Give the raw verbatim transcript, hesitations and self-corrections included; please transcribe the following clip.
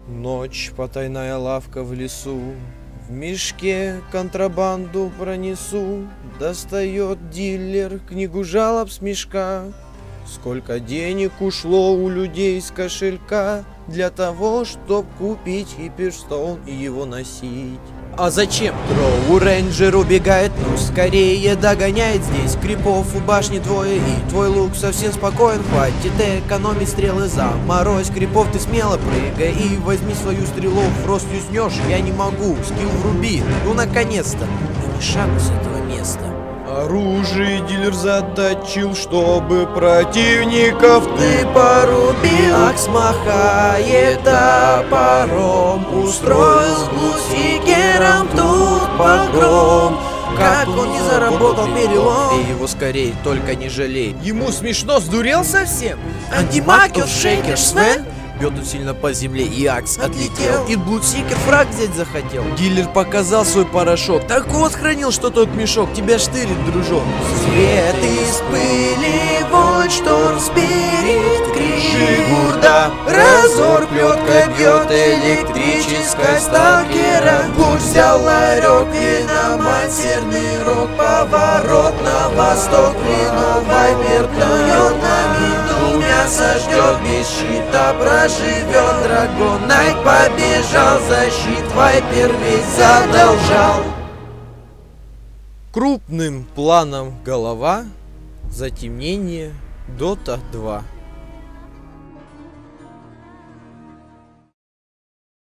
Ночь, потайная лавка в лесу, в мешке контрабанду пронесу. Достает дилер книгу жалоб с мешка. Сколько денег ушло у людей с кошелька для того, чтоб купить хиперстоун и его носить. А зачем? Дроу рейнджер убегает, ну скорее догоняет. Здесь крипов у башни двое, и твой лук совсем спокоен. Хватит экономить стрелы, заморозь крипов, ты смело прыгай и возьми свою стрелу. В рост юзнешь, я не могу, скилл вруби, ну наконец-то. И ни шагу с этого места. Оружие дилер заточил, чтобы противников ты порубил. Акс махает топором, устроил с глусикером тут погром. Как он не заработал перелом, и его скорее только не жалей. Ему смешно, сдурел совсем? Антимакер, шейкер, Свен бьет он сильно по земле, и Акс отлетел. И Блудсикер фраг взять захотел. Дилер показал свой порошок. Так вот хранил, что тот мешок тебя штырит, дружок. Свет из пыли, вот шторм, спирит, кричит бурда. Разор, плетка бьет электрической сталкера. Буш взял ларек и на матерный рог. Поворот на восток, вино вайпер плюет на виду. Мясо ждет без щита, проживет дракон. Найт побежал, защит вайпер весь задолжал. Крупным планом голова, затемнение, Дота два.